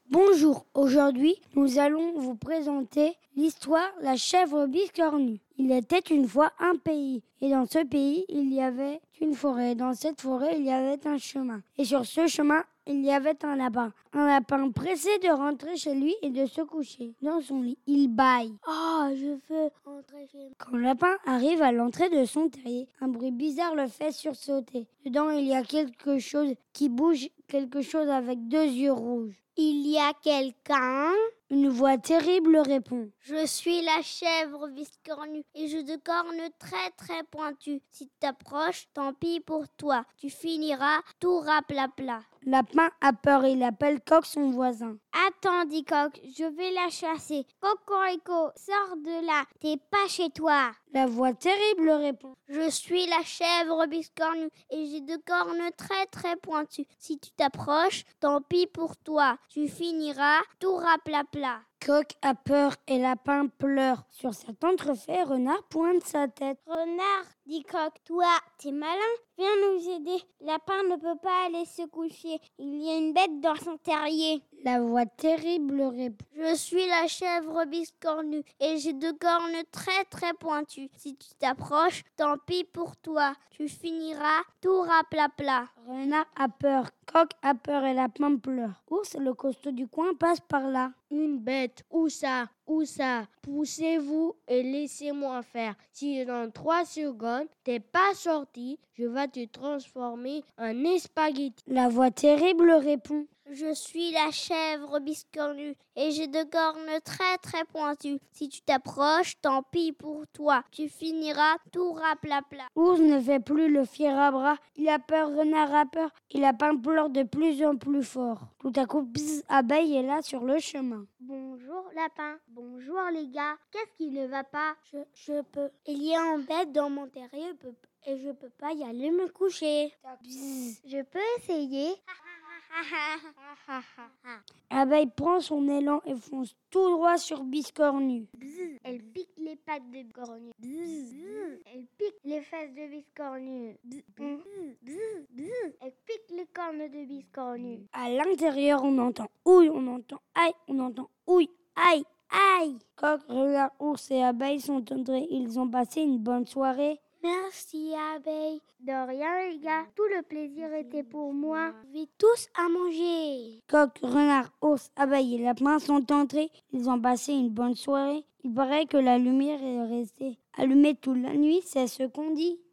Bonjour, aujourd'hui nous allons vous présenter l'histoire La chèvre biscornue. Il était une fois un pays, et dans ce pays il y avait une forêt. Dans cette forêt il y avait un chemin, et sur ce chemin il y avait un lapin. Un lapin pressé de rentrer chez lui et de se coucher dans son lit. Il bâille. « Oh, je veux rentrer chez moi. » Quand le lapin arrive à l'entrée de son terrier, un bruit bizarre le fait sursauter. Dedans, il y a quelque chose qui bouge, quelque chose avec 2 yeux rouges. « Il y a quelqu'un ?» Une voix terrible répond. « Je suis la chèvre biscornue et j'ai de cornes très très pointues. Si tu t'approches, tant pis pour toi. Tu finiras tout raplapla. » Lapin a peur et il appelle Coq son voisin. « Attends, dit Coq, je vais la chasser. Cocorico, sors de là, t'es pas chez toi. » La voix terrible répond. « Je suis la chèvre biscornue et j'ai de cornes très très pointues. Si tu t'approches, tant pis pour toi. Tu finiras tout raplapla. » Coq a peur et Lapin pleure. Sur cet entrefait, Renard pointe sa tête. « Renard, dit Coq, toi, t'es malin, viens nous aider. Lapin ne peut pas aller se coucher. Il y a une bête dans son terrier. » La voix terrible répond. « Je suis la chèvre biscornue et j'ai 2 cornes très très pointues. Si tu t'approches, tant pis pour toi. Tu finiras tout raplapla. » Renard a peur, Coq a peur et Lapin pleure. Ours, le costaud du coin, passe par là. « Une bête, où ça? Poussez-vous et laissez-moi faire. Si dans 3 secondes, t'es pas sorti, je vais te transformer en spaghetti. » La voix terrible répond. « Je suis la chèvre biscornue et j'ai 2 cornes très très pointues. Si tu t'approches, tant pis pour toi. Tu finiras tout raplapla. » Ours ne fait plus le fier à bras. Il a peur, Renard a peur. Et Lapin pleure de plus en plus fort. Tout à coup, bzz, abeille est là sur le chemin. « Bonjour Lapin, bonjour les gars. Qu'est-ce qui ne va pas? Je peux. Il y a un bête dans mon terrier et je peux pas y aller me coucher. Bzz. Je peux essayer. » Abeille prend son élan et fonce tout droit sur Biscornu. Bzz. Elle pique les pattes de Biscornu. Bzz. Elle pique les fesses de Biscornu. Bzz. Bzz. Bzz. Elle pique les cornes de Biscornu. À l'intérieur, on entend ouille, on entend aïe, on entend ouille, aïe, aïe. Coq, renard, ours et abeille sont entrés. Ils ont passé une bonne soirée. Merci, abeille. De rien, les gars. Tout le plaisir était pour moi. Vous avez tous à manger. Coq, renard, ours, abeille et lapin sont entrés. Ils ont passé une bonne soirée. Il paraît que la lumière est restée allumée toute la nuit, c'est ce qu'on dit.